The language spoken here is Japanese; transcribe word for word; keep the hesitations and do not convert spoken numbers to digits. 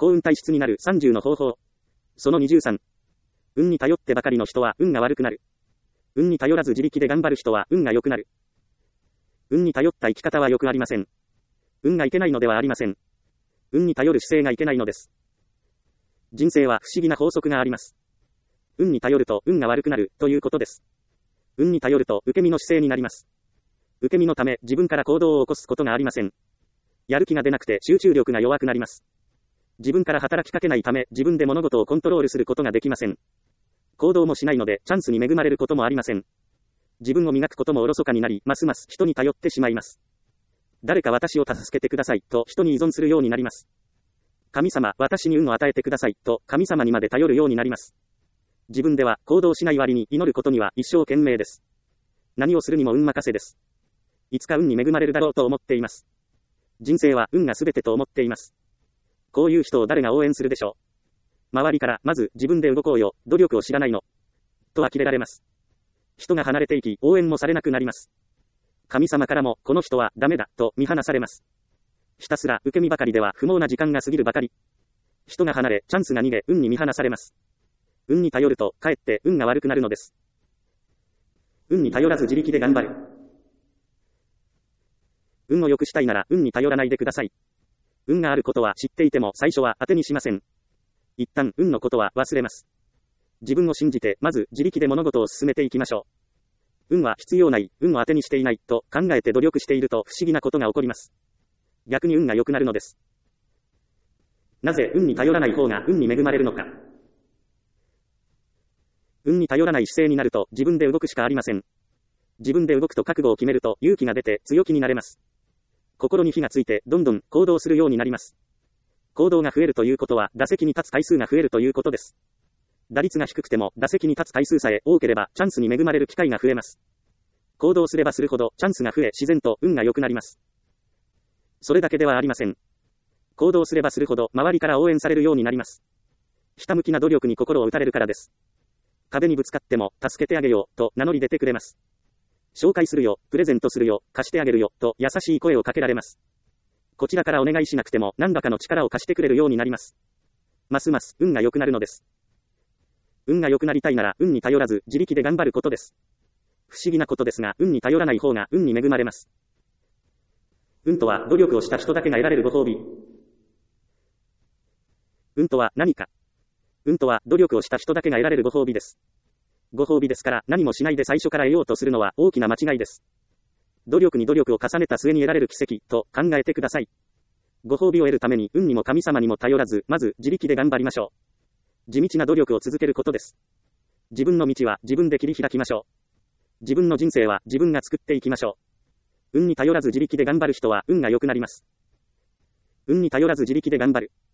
幸運体質になるさんじゅうの方法。そのにじゅうさん。運に頼ってばかりの人は運が悪くなる。運に頼らず自力で頑張る人は運が良くなる。運に頼った生き方は良くありません。運がいけないのではありません。運に頼る姿勢がいけないのです。人生は不思議な法則があります。運に頼ると運が悪くなるということです。運に頼ると受け身の姿勢になります。受け身のため自分から行動を起こすことがありません。やる気が出なくて集中力が弱くなります。自分から働きかけないため自分で物事をコントロールすることができません。行動もしないのでチャンスに恵まれることもありません。自分を磨くこともおろそかになり、ますます人に頼ってしまいます。誰か私を助けてくださいと人に依存するようになります。神様、私に運を与えてくださいと神様にまで頼るようになります。自分では行動しない割に祈ることには一生懸命です。何をするにも運任せです。いつか運に恵まれるだろうと思っています。人生は運が全てと思っています。こういう人を誰が応援するでしょう。周りからまず自分で動こうよ、努力を知らないの。と呆れられます。人が離れていき応援もされなくなります。神様からもこの人はダメだと見放されます。ひたすら受け身ばかりでは不毛な時間が過ぎるばかり。人が離れチャンスが逃げ運に見放されます。運に頼るとかえって運が悪くなるのです。運に頼らず自力で頑張る。運を良くしたいなら運に頼らないでください。運があることは知っていても最初は当てにしません。一旦運のことは忘れます。自分を信じてまず自力で物事を進めていきましょう。運は必要ない、運を当てにしていないと考えて努力していると不思議なことが起こります。逆に運が良くなるのです。なぜ運に頼らない方が運に恵まれるのか。運に頼らない姿勢になると自分で動くしかありません。自分で動くと覚悟を決めると勇気が出て強気になれます。心に火がついてどんどん行動するようになります。行動が増えるということは打席に立つ回数が増えるということです。打率が低くても打席に立つ回数さえ多ければチャンスに恵まれる機会が増えます。行動すればするほどチャンスが増え自然と運が良くなります。それだけではありません。行動すればするほど周りから応援されるようになります。ひたむきな努力に心を打たれるからです。壁にぶつかっても助けてあげようと名乗り出てくれます。紹介するよ、プレゼントするよ、貸してあげるよと優しい声をかけられます。こちらからお願いしなくても何らかの力を貸してくれるようになります。ますます運が良くなるのです。運が良くなりたいなら運に頼らず自力で頑張ることです。不思議なことですが運に頼らない方が運に恵まれます。運とは努力をした人だけが得られるご褒美。運とは何か。運とは努力をした人だけが得られるご褒美です。ご褒美ですから何もしないで最初から得ようとするのは大きな間違いです。努力に努力を重ねた末に得られる奇跡と考えてください。ご褒美を得るために運にも神様にも頼らずまず自力で頑張りましょう。地道な努力を続けることです。自分の道は自分で切り開きましょう。自分の人生は自分が作っていきましょう。運に頼らず自力で頑張る人は運が良くなります。運に頼らず自力で頑張る。